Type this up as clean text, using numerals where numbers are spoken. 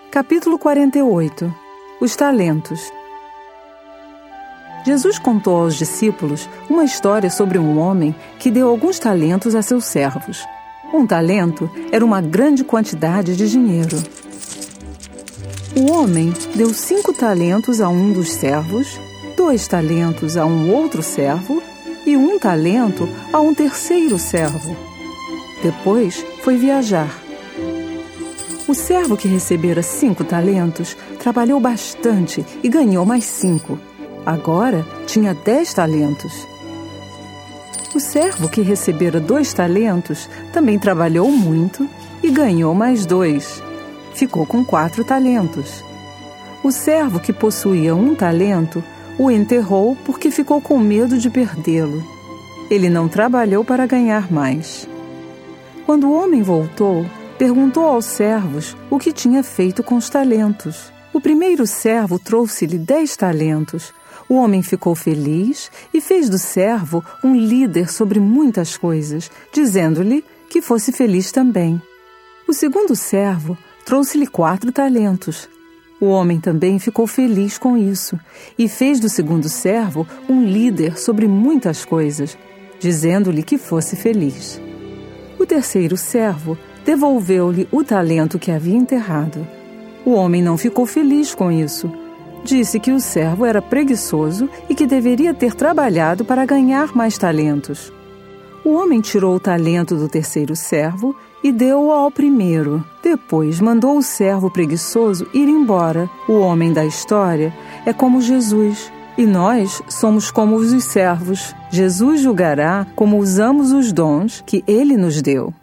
Capítulo 48. Os talentos. Jesus contou aos discípulos uma história sobre um homem que deu alguns talentos a seus servos. Um talento era uma grande quantidade de dinheiro. O homem deu 5 talentos a um dos servos, 2 talentos a um outro servo e 1 talento a um terceiro servo. Depois foi viajar. O servo que recebera 5 talentos trabalhou bastante e ganhou mais 5. Agora tinha 10 talentos. O servo que recebera 2 talentos também trabalhou muito e ganhou mais 2. Ficou com 4 talentos. O servo que possuía 1 talento o enterrou porque ficou com medo de perdê-lo. Ele não trabalhou para ganhar mais. Quando o homem voltou, perguntou aos servos o que tinha feito com os talentos. O primeiro servo trouxe-lhe 10 talentos. O homem ficou feliz e fez do servo um líder sobre muitas coisas, dizendo-lhe que fosse feliz também. O segundo servo trouxe-lhe 4 talentos. O homem também ficou feliz com isso e fez do segundo servo um líder sobre muitas coisas, dizendo-lhe que fosse feliz. O terceiro servo devolveu-lhe o talento que havia enterrado. O homem não ficou feliz com isso. Disse que o servo era preguiçoso e que deveria ter trabalhado para ganhar mais talentos. O homem tirou o talento do terceiro servo e deu-o ao primeiro. Depois mandou o servo preguiçoso ir embora. O homem da história é como Jesus, e nós somos como os servos. Jesus julgará como usamos os dons que ele nos deu.